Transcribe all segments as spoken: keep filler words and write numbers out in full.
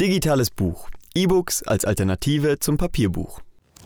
Digitales Buch. E-Books als Alternative zum Papierbuch.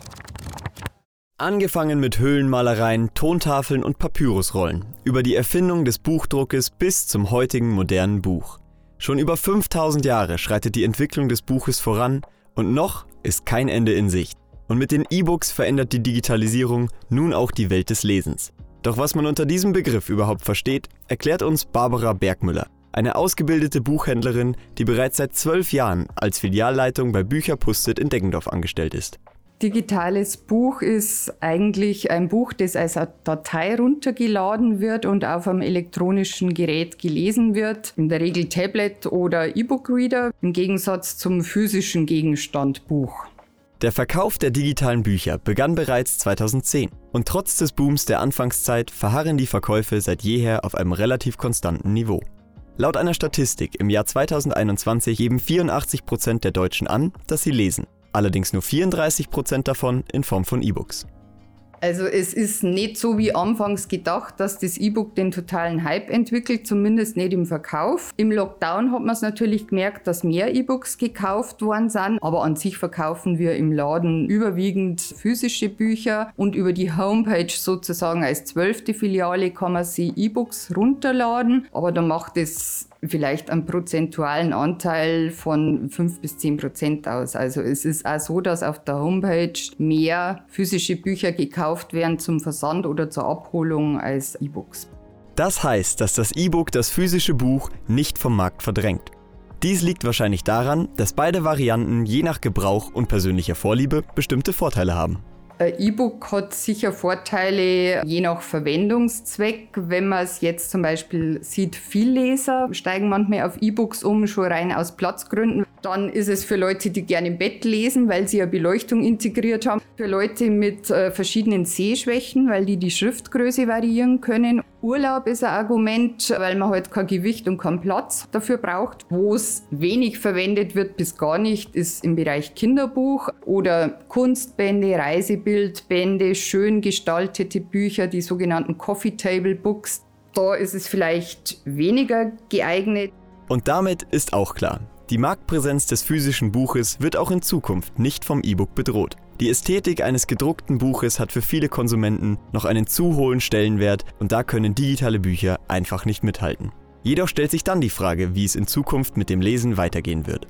Angefangen mit Höhlenmalereien, Tontafeln und Papyrusrollen, über die Erfindung des Buchdruckes bis zum heutigen modernen Buch. Schon über fünftausend Jahre schreitet die Entwicklung des Buches voran und noch ist kein Ende in Sicht. Und mit den E-Books verändert die Digitalisierung nun auch die Welt des Lesens. Doch was man unter diesem Begriff überhaupt versteht, erklärt uns Barbara Bergmüller, eine ausgebildete Buchhändlerin, die bereits seit zwölf Jahren als Filialleitung bei Bücher Pustet in Deggendorf angestellt ist. Digitales Buch ist eigentlich ein Buch, das als Datei runtergeladen wird und auf einem elektronischen Gerät gelesen wird, in der Regel Tablet oder E-Book-Reader, im Gegensatz zum physischen Gegenstand Buch. Der Verkauf der digitalen Bücher begann bereits zweitausendzehn und trotz des Booms der Anfangszeit verharren die Verkäufe seit jeher auf einem relativ konstanten Niveau. Laut einer Statistik im Jahr zweitausendeinundzwanzig geben vierundachtzig Prozent der Deutschen an, dass sie lesen. Allerdings nur vierunddreißig Prozent davon in Form von E-Books. Also es ist nicht so wie anfangs gedacht, dass das E-Book den totalen Hype entwickelt, zumindest nicht im Verkauf. Im Lockdown hat man es natürlich gemerkt, dass mehr E-Books gekauft worden sind, aber an sich verkaufen wir im Laden überwiegend physische Bücher und über die Homepage sozusagen als zwölfte Filiale kann man sich E-Books runterladen, aber da macht es vielleicht einen prozentualen Anteil von fünf bis zehn Prozent aus. Also es ist auch so, dass auf der Homepage mehr physische Bücher gekauft werden zum Versand oder zur Abholung als E-Books. Das heißt, dass das E-Book das physische Buch nicht vom Markt verdrängt. Dies liegt wahrscheinlich daran, dass beide Varianten je nach Gebrauch und persönlicher Vorliebe bestimmte Vorteile haben. Ein E-Book hat sicher Vorteile je nach Verwendungszweck. Wenn man es jetzt zum Beispiel sieht, Vielleser steigen manchmal auf E-Books um, schon rein aus Platzgründen. Dann ist es für Leute, die gerne im Bett lesen, weil sie eine Beleuchtung integriert haben. Für Leute mit äh, verschiedenen Sehschwächen, weil die die Schriftgröße variieren können. Urlaub ist ein Argument, weil man halt kein Gewicht und keinen Platz dafür braucht. Wo es wenig verwendet wird bis gar nicht, ist im Bereich Kinderbuch oder Kunstbände, Reisebildbände, schön gestaltete Bücher, die sogenannten Coffee Table Books. Da ist es vielleicht weniger geeignet. Und damit ist auch klar, die Marktpräsenz des physischen Buches wird auch in Zukunft nicht vom E-Book bedroht. Die Ästhetik eines gedruckten Buches hat für viele Konsumenten noch einen zu hohen Stellenwert und da können digitale Bücher einfach nicht mithalten. Jedoch stellt sich dann die Frage, wie es in Zukunft mit dem Lesen weitergehen wird.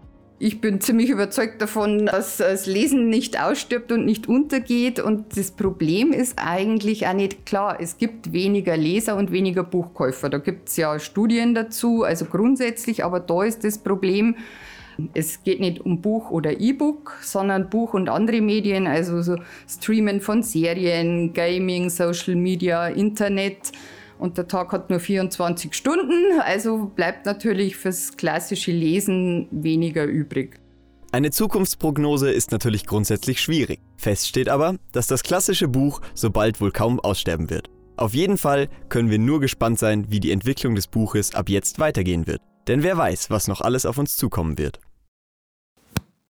Ich bin ziemlich überzeugt davon, dass das Lesen nicht ausstirbt und nicht untergeht. Und das Problem ist eigentlich auch nicht klar. Es gibt weniger Leser und weniger Buchkäufer. Da gibt es ja Studien dazu, also grundsätzlich. Aber da ist das Problem, es geht nicht um Buch oder E-Book, sondern Buch und andere Medien, also so Streamen von Serien, Gaming, Social Media, Internet. Und der Tag hat nur vierundzwanzig Stunden, also bleibt natürlich fürs klassische Lesen weniger übrig. Eine Zukunftsprognose ist natürlich grundsätzlich schwierig. Fest steht aber, dass das klassische Buch so bald wohl kaum aussterben wird. Auf jeden Fall können wir nur gespannt sein, wie die Entwicklung des Buches ab jetzt weitergehen wird. Denn wer weiß, was noch alles auf uns zukommen wird.